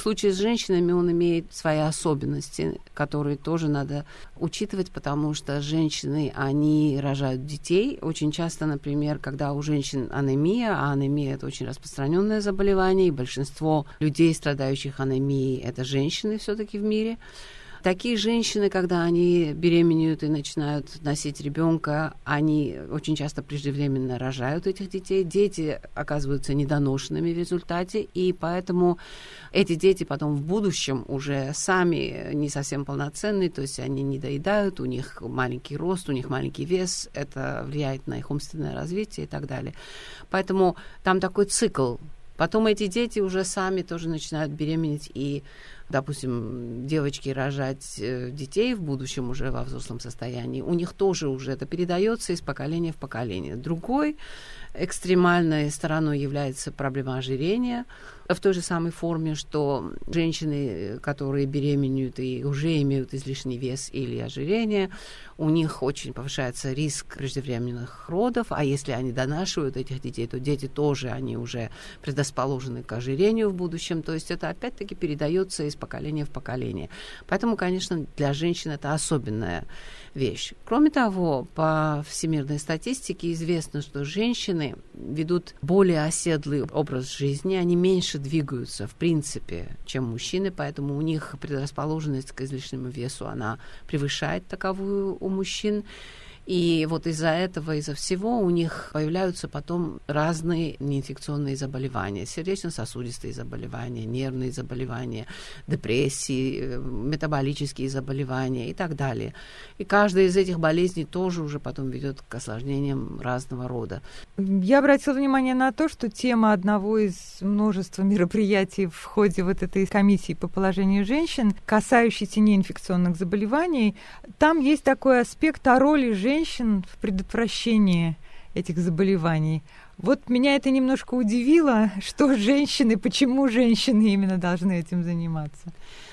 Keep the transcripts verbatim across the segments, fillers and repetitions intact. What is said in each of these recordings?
случае с женщинами он имеет свои особенности, которые тоже надо учитывать, потому что женщины, они рожают детей. Очень часто, например, когда у женщин анемия, а анемия – это очень распространенное заболевание, и большинство людей, страдающих анемией, это женщины все-таки в мире. Такие женщины, когда они беременеют и начинают носить ребенка, они очень часто преждевременно рожают этих детей. Дети оказываются недоношенными в результате, и поэтому эти дети потом в будущем уже сами не совсем полноценные, то есть они не доедают, у них маленький рост, у них маленький вес, это влияет на их умственное развитие и так далее. Поэтому там такой цикл. Потом эти дети уже сами тоже начинают беременеть и, допустим, девочки рожать детей в будущем уже во взрослом состоянии. У них тоже уже это передается из поколения в поколение. Другой экстремальной стороной является проблема ожирения в той же самой форме, что женщины, которые беременеют и уже имеют излишний вес или ожирение, у них очень повышается риск преждевременных родов, а если они донашивают этих детей, то дети тоже, они уже предрасположены к ожирению в будущем, то есть это опять-таки передается из поколения в поколение. Поэтому, конечно, для женщин это особенная вещь. Кроме того, по всемирной статистике известно, что женщины ведут более оседлый образ жизни, они меньше двигаются, в принципе, чем мужчины, поэтому у них предрасположенность к излишнему весу, она превышает таковую у мужчин. И вот из-за этого, из-за всего у них появляются потом разные неинфекционные заболевания, сердечно-сосудистые заболевания, нервные заболевания, депрессии, метаболические заболевания и так далее. И каждая из этих болезней тоже уже потом ведет к осложнениям разного рода. Я обратила внимание на то, что тема одного из множества мероприятий в ходе вот этой комиссии по положению женщин, касающейся неинфекционных заболеваний, там есть такой аспект о роли женщин женщин в предотвращении этих заболеваний. Вот меня это немножко удивило, что женщины, почему женщины именно должны этим заниматься.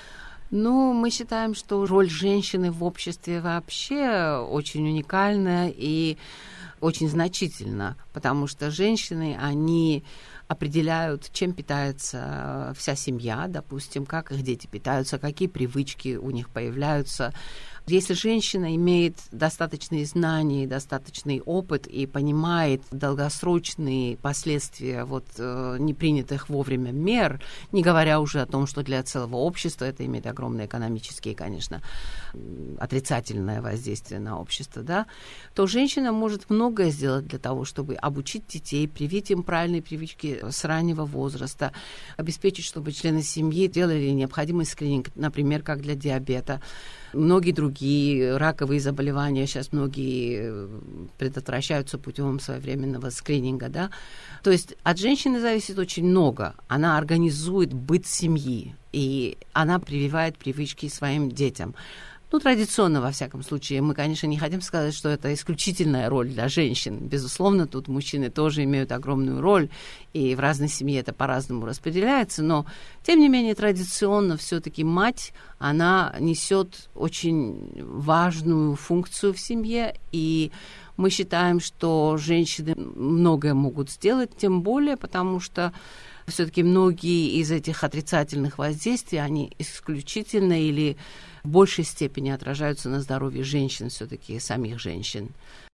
Ну, мы считаем, что роль женщины в обществе вообще очень уникальна и очень значительна, потому что женщины, они определяют, чем питается вся семья, допустим, как их дети питаются, какие привычки у них появляются. Если женщина имеет достаточные знания, достаточный опыт и понимает долгосрочные последствия вот, э, непринятых вовремя мер, не говоря уже о том, что для целого общества это имеет огромное экономическое, конечно, отрицательное воздействие на общество, да, то женщина может многое сделать для того, чтобы обучить детей, привить им правильные привычки с раннего возраста, обеспечить, чтобы члены семьи делали необходимый скрининг, например, как для диабета. Многие другие раковые заболевания сейчас многие предотвращаются путем своевременного скрининга, да. То есть от женщины зависит очень много. Она организует быт семьи, и она прививает привычки своим детям. Ну, традиционно, во всяком случае. Мы, конечно, не хотим сказать, что это исключительная роль для женщин. Безусловно, тут мужчины тоже имеют огромную роль, и в разной семье это по-разному распределяется, но, тем не менее, традиционно все-таки мать, она несет очень важную функцию в семье, и мы считаем, что женщины многое могут сделать, тем более, потому что все-таки многие из этих отрицательных воздействий, они исключительно или в большей степени отражаются на здоровье женщин, все-таки самих женщин.